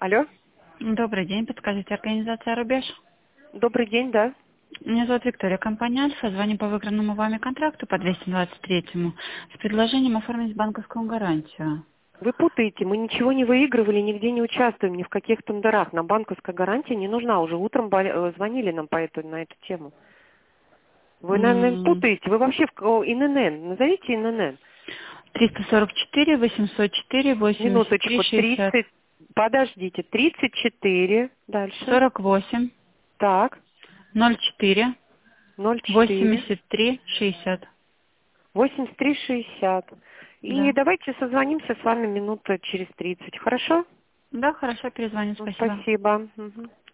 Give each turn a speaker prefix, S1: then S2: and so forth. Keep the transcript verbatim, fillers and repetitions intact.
S1: Алло.
S2: Добрый день, подскажите, организация «Рубеж».
S1: Добрый день, да.
S2: Меня зовут Виктория, компания «Альфа». Звоню по выигранному вами контракту по двести двадцать третьему с предложением оформить банковскую гарантию.
S1: Вы путаете, мы ничего не выигрывали, нигде не участвуем, ни в каких тендерах. Нам банковская гарантия не нужна. Уже утром бол- э, звонили нам по эту, на эту тему. Вы, наверное,
S2: М,
S1: путаете. Вы вообще в к- о, ИНН. Назовите ИНН.
S2: триста сорок четыре восемьсот четыре восемьдесят три
S1: Минуточку.
S2: шестьдесят
S1: тридцать. Подождите. тридцать четыре. Дальше.
S2: сорок восемь
S1: Так.
S2: ноль четыре
S1: ноль четыре.
S2: восемьдесят три шестьдесят.
S1: восемьдесят три шестьдесят. И
S2: Да.
S1: давайте созвонимся с вами минута через тридцать. Хорошо?
S2: Да, хорошо, перезвоню,
S1: Ну,
S2: спасибо.
S1: спасибо. Мгм.